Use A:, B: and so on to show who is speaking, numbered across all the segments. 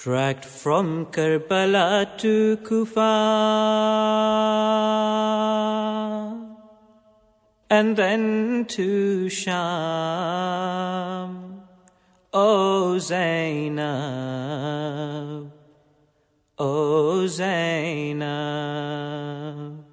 A: Tracked from Karbala to Kufa, and then to Sham. O Zainab, O Zainab.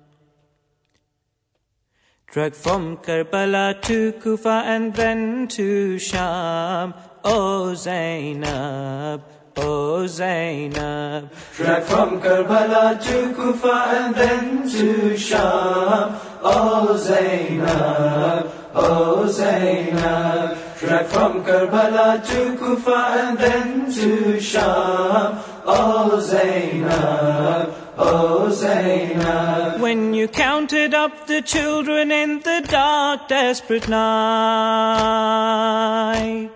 A: Tracked from Karbala to Kufa and then to Sham. O Zainab, O Zainab.
B: Tracked from Karbala to Kufa and then to Sham. O Zainab, O Zainab. Tracked from Karbala to Kufa and then to Sham. O Zainab, O Zainab.
A: When you counted up the children in the dark, desperate night,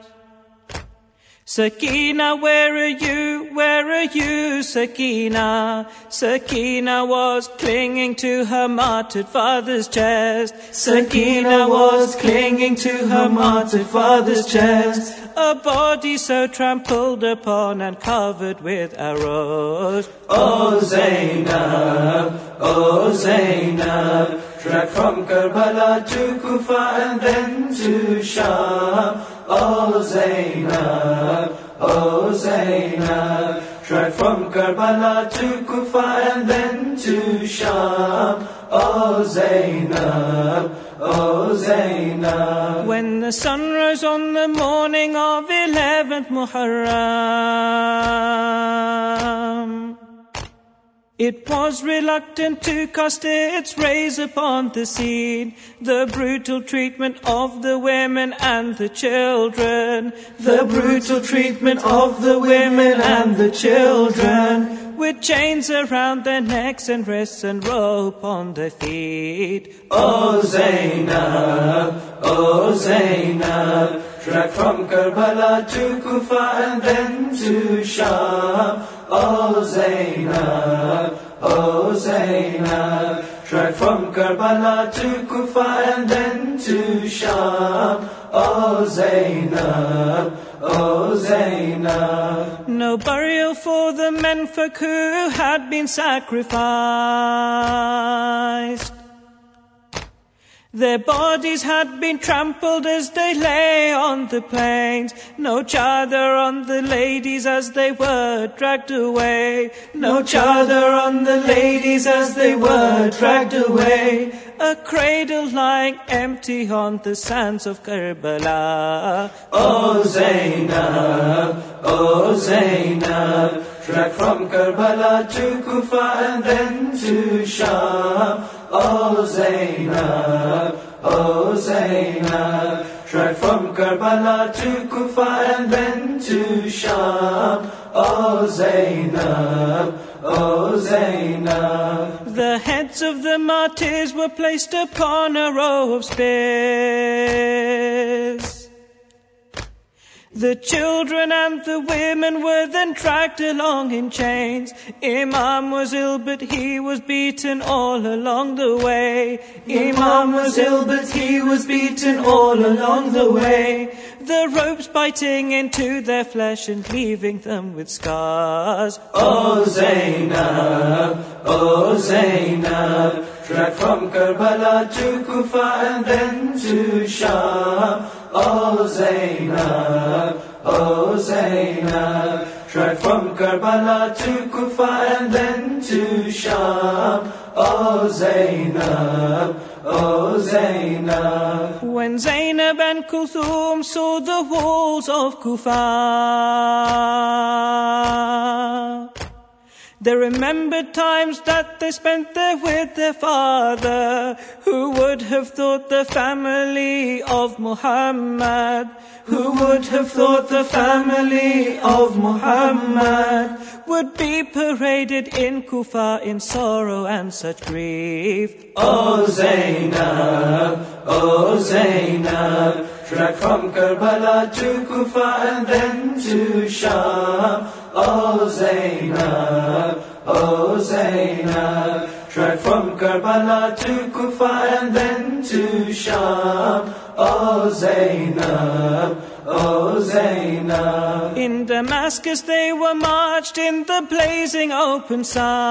A: Sakina, where are you? Where are you, Sakina? Sakina was clinging to her martyred father's chest. Sakina was clinging to her martyred father's chest. A body so trampled upon and covered with arrows.
B: O Zainab, O Zainab. Tracked from Karbala to Kufa and then to Sham. O Zainab, O Zainab. Tracked from Karbala to Kufa and then to Sham. O Zainab, O Zainab.
A: When the sun rose on the morning of 11th Muharram, it was reluctant to cast its rays upon the scene. The brutal treatment of the women and the children. The brutal treatment of the women and the children. With chains around their necks and wrists and rope on their feet.
B: O Zainab, O Zainab. Tracked from Karbala to Kufa and then to Sham. O Zainab, O Zainab. Tracked from Karbala to Kufa and then to Sham. O Zainab, O Zainab.
A: No burial for the menfolk who had been sacrificed. Their bodies had been trampled as they lay on the plains. No chadar on the ladies as they were dragged away. No chadar on the ladies as they were dragged away. A cradle lying empty on the sands of Karbala.
B: O Zainab, O Zainab. Tracked from Karbala to Kufa and then to Sham. O Zainab, O Zainab. Tracked from Karbala to Kufa and then to Sham. O Zainab, O Zainab.
A: The heads of the martyrs were placed upon a row of spears. The children and the women were then dragged along in chains. Imam was ill, but he was beaten all along the way. Imam was ill, but he was beaten all along the way. The ropes biting into their flesh and leaving them with scars.
B: O Zainab, O Zainab. Tracked from Karbala to Kufa and then to Sham. O Zainab, O Zainab. Tracked from Karbala to Kufa and then to Sham. O Zainab, O Zainab.
A: When Zainab and Kulthum saw the walls of Kufa, they remembered times that they spent there with their father. Who would have thought the family of Muhammad? Who would have thought the family of Muhammad would be paraded in Kufa in sorrow and such grief?
B: O Zainab, O Zainab. Tracked from Karbala to Kufa and then to Sham. O Zainab, O Zainab. Tracked from Karbala to Kufa and then to Sham. O Zainab, O Zainab.
A: In Damascus they were marched in the blazing open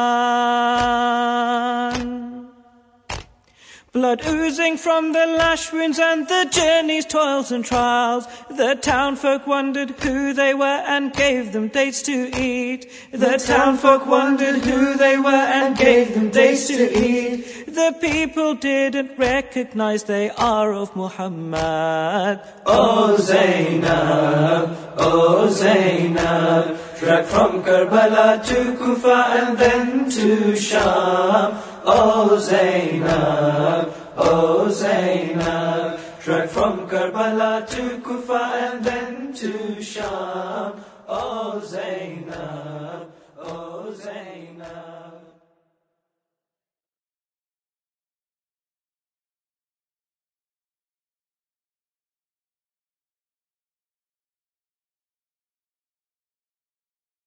A: sun. Blood oozing from the lash wounds and the journey's toils and trials. The townfolk wondered who they were and gave them dates to eat. The townfolk wondered who they were and gave them dates to eat. The people didn't recognize they are of Muhammad.
B: O Zainab, O Zainab, trek from Karbala to Kufa and then to Sham. O Zainab, O Zainab, trek from Karbala to Kufa and then to Sham. O Zainab, O Zainab.